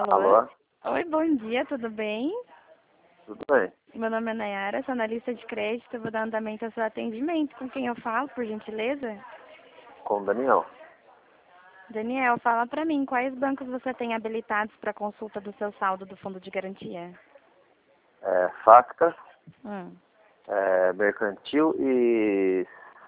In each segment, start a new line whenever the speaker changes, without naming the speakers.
Alô?
Alô?
Oi, bom dia, tudo bem?
Tudo bem?
Meu nome é Nayara, sou analista de crédito, eu vou dar andamento ao seu atendimento. Com quem eu falo, por gentileza?
Com o Daniel.
Daniel, fala pra mim, quais bancos você tem habilitados para consulta do seu saldo do fundo de garantia?
Facta,
Hum.
Mercantil e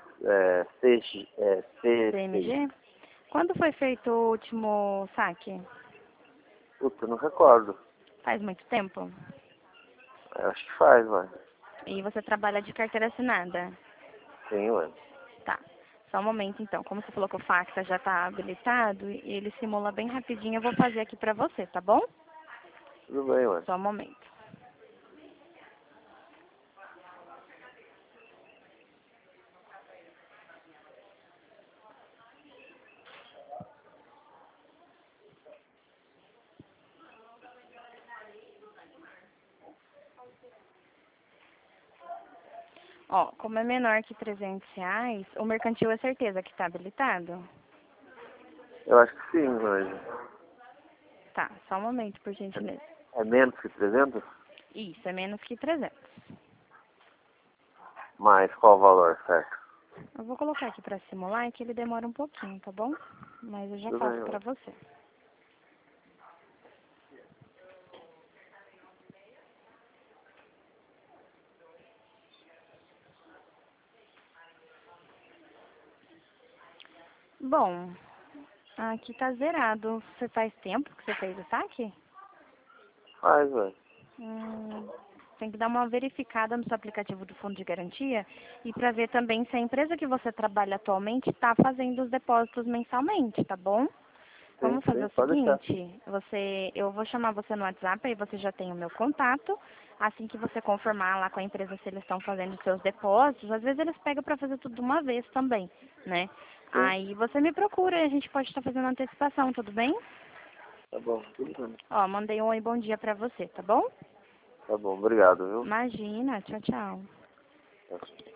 CMG.
CMG? Quando foi feito o último saque?
Puta, não recordo.
Faz muito tempo?
Acho que faz, mano.
E você trabalha de carteira assinada?
Sim, mano.
Tá. Só um momento, então. Como você falou que o Facta já está habilitado, e ele simula bem rapidinho, eu vou fazer aqui pra você, tá bom?
Tudo bem, mano.
Só um momento. Ó, como é menor que R$ 300, o mercantil é certeza que está habilitado?
Eu acho que sim, mas
Tá, só um momento, por gentileza.
é menos que 300?
Isso, é menos que 300.
Mas qual o valor, certo?
Eu vou colocar aqui pra simular, é que ele demora um pouquinho, tá bom? Mas eu já
Tudo
faço
bem,
pra
mano.
você. Bom, aqui tá zerado. Você faz tempo que você fez o saque?
Faz, velho.
Tem que dar uma verificada no seu aplicativo do fundo de garantia e para ver também se a empresa que você trabalha atualmente está fazendo os depósitos mensalmente, tá bom?
Sim,
Vamos fazer
sim,
o
pode deixar.
seguinte, eu vou chamar você no WhatsApp, aí você já tem o meu contato. Assim que você confirmar lá com a empresa se eles estão fazendo os seus depósitos, às vezes eles pegam para fazer tudo de uma vez também, né?
Sim,
Aí você me procura e a gente pode estar fazendo antecipação, tudo bem?
tá bom, tudo bem.
Ó, mandei um oi bom dia para você, tá bom?
Tá bom, obrigado, viu?
Imagina, tchau, tchau.
Tchau.